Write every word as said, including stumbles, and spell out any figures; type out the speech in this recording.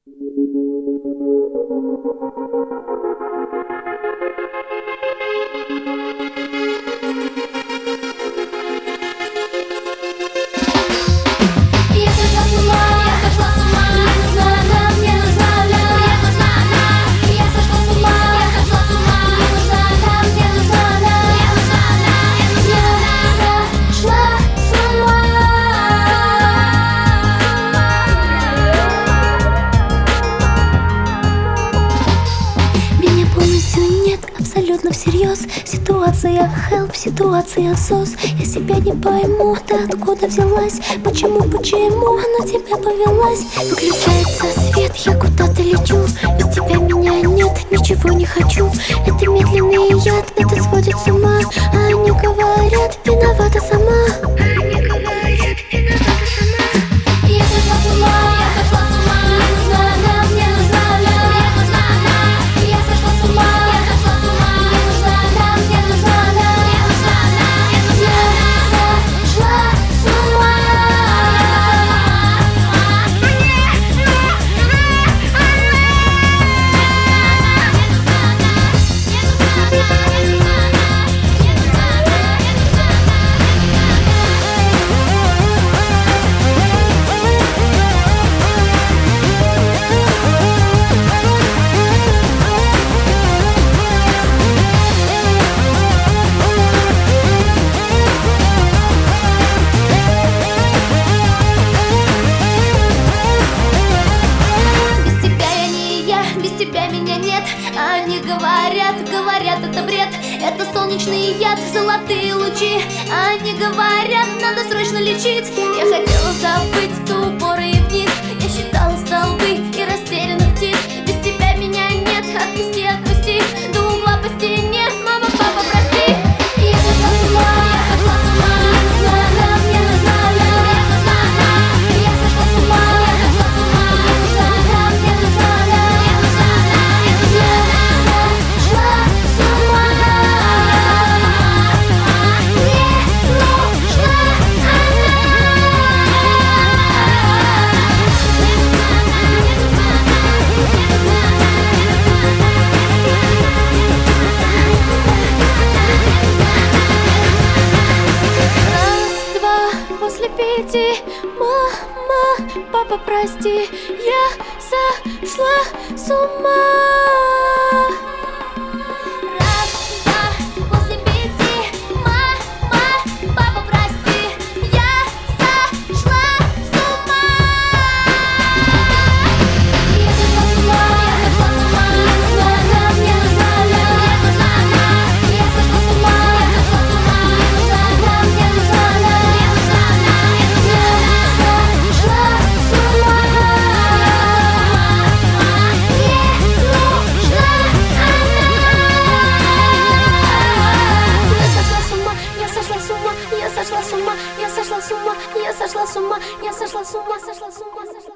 Абсолютно всерьез. Ситуация help, ситуация сос. Я себя не пойму, ты откуда взялась? Почему, почему на тебя повелась? Выключается свет, я куда-то лечу. Без тебя меня нет, ничего не хочу. Это медленный яд, это сводит с ума. А они говорят, виновата сама. Они говорят, виновата сама. Я сошла с ума, я сошла с ума. Мне нужна она, мне нужна она, мне нужна она. Я сошла с ума, я сошла с ума. Мне нужна она, мне нужна она, мне нужна она. Я сошла с ума. Они говорят, говорят, это бред. Это солнечный яд, золотые лучи. Они говорят, надо срочно лечить. Я хотела забыть то упоры и вниз. Я считала столбы и растерянных птиц. Без тебя меня нет, отпусти, отпусти. До угла по стене, мама, папа, прости. Я сошла с ума, я сошла с ума. Мне нужна она, мне нужна она, мне нужна она. Я сошла с ума, я сошла с ума. Мне нужна она, мне нужна она, мне нужна она. После пяти, мама, папа, прости, я сошла с ума. Раз, два, после пяти, мама, папа, прости, я сошла с ума. Я сошла с ума, я сошла с ума. Мне нужна она, мне нужна она, мне нужна она. Я сошла с ума, я сошла с ума. Мне нужна она, мне нужна она. Я сошла с ума, я сошла с ума, я сошла с ума, я сошла с ума, сошла с ума, сошла с ума.